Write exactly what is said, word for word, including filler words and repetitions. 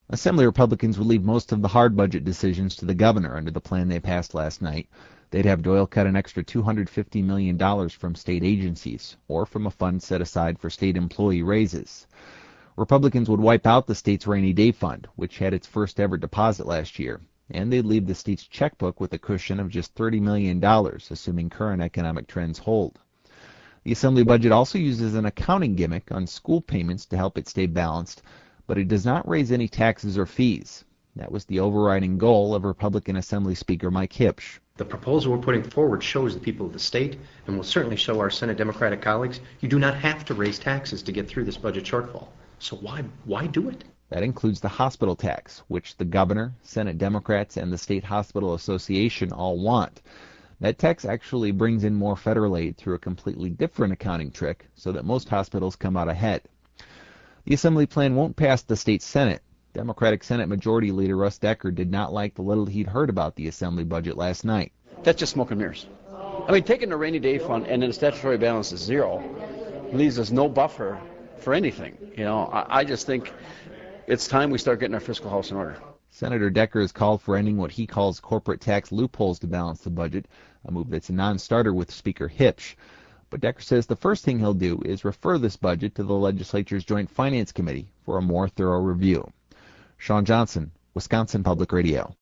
Assembly Republicans would leave most of the hard budget decisions to the governor under the plan they passed last night. They'd have Doyle cut an extra two hundred fifty million dollars from state agencies, or from a fund set aside for state employee raises. Republicans would wipe out the state's rainy day fund, which had its first ever deposit last year, and they'd leave the state's checkbook with a cushion of just thirty million dollars, assuming current economic trends hold. The Assembly budget also uses an accounting gimmick on school payments to help it stay balanced, but it does not raise any taxes or fees. That was the overriding goal of Republican Assembly Speaker Mike Hipsch. The proposal we're putting forward shows the people of the state, and will certainly show our Senate Democratic colleagues, you do not have to raise taxes to get through this budget shortfall. So why why do it? That includes the hospital tax, which the governor, Senate Democrats, and the State Hospital Association all want. That tax actually brings in more federal aid through a completely different accounting trick, so that most hospitals come out ahead. The Assembly plan won't pass the state Senate. Democratic Senate Majority Leader Russ Decker did not like the little he'd heard about the Assembly budget last night. That's just smoke and mirrors. I mean, taking the rainy day fund and then the statutory balance is zero leaves us no buffer for anything. You know, I, I just think it's time we start getting our fiscal house in order. Senator Decker has called for ending what he calls corporate tax loopholes to balance the budget, a move that's a non-starter with Speaker Hipsch. But Decker says the first thing he'll do is refer this budget to the legislature's Joint Finance Committee for a more thorough review. Sean Johnson, Wisconsin Public Radio.